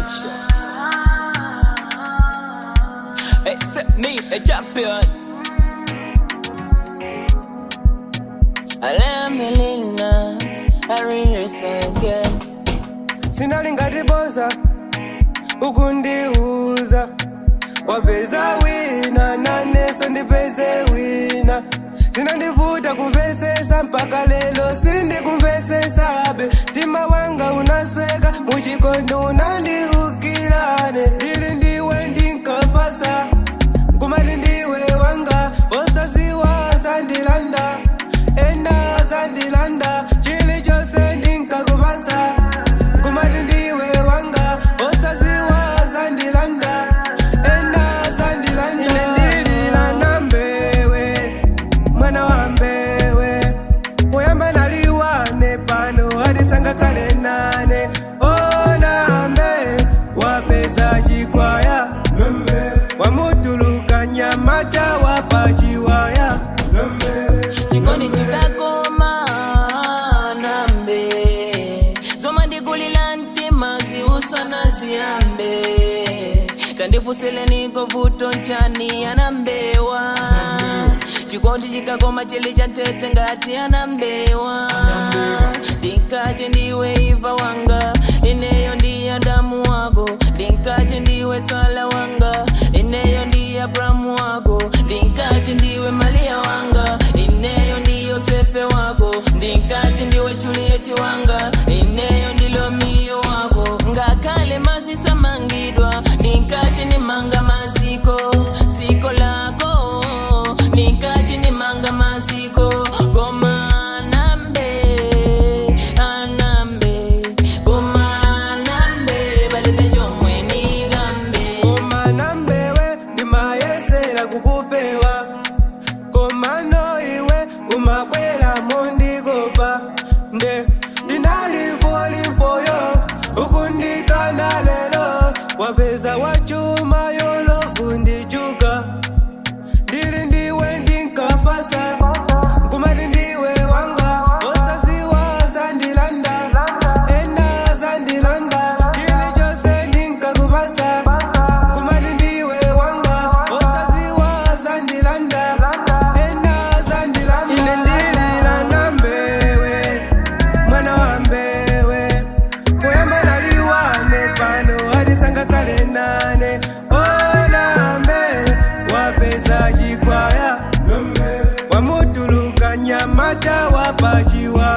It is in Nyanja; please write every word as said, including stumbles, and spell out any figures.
Nation. Except me, a champion. Alamelina, I rehearse again. Sinalinga boza, ukundiuza. Wapeza wina, nane so ndipeze wina. Zinandivuta kumvesesa mpaka lelo sindi kumvesesa abe. Tima wanga unasweka, muchikondo unandiukirane. Dili ndiwe ndinkafasa, kumati ndiwe wanga. Osa siwa sandilanda, enda sandilanda. Chili chose ndinkakubasa, kumati ndiwe wanga. Osa siwa sandilanda, enda sandilanda. Nilindila nambewe, mwana wambewe. Poyamba naliwane pano, hadisanga kale nane. Oh nambe, wapeza jikwaya. Nambe, wamutuluka nyamata wapachiwaya. Nambe, chikoni chikakoma nambe. Zoma ndikulila ntima ziusana ziyambe. Tandifusile niko vuto nchani anambewa. Chikondi chikakoma chili chantete ngati anambewa. Dinkati ndiwe iva wanga, ineyo ndiya damu wako. Dinkati ndiwe sala wanga, ineyo ndiya bramu wako. Dinkati ndiwe malia wanga, ineyo ndiyo sefe wako. Dinkati ndiwe Julieti wanga, ineyo ndilo miyo wako. Ngakale mazisa mangidwa, dinkati ni manga maziko. Siko lako, dinkati ni manga maziko. Goma nambe, anambe. Goma nambe, balibejo mweni gambe. Goma nambewe, ni maesera kukupewa. Goma no iwe, umabwela mondi gopa. Nde, dinali falling for you, ukundika na lelo. Wapeza wachuma yolo fundi chuka. Dili ndiwe ndinkafasa, kumati ndiwe wanga. Osa siwa sandilanda, enda sandilanda. Chili chose ndinkakubasa, kumati ndiwe wanga. Osa siwa sandilanda, enda sandilanda. Nilindilila nambewe, mwana wambewe. Poyamba naliwane pano, hadisanga kale nane. Oh nambe, wapeza jikwaya. Nambe, wamutuluka nyamata wapachiwa.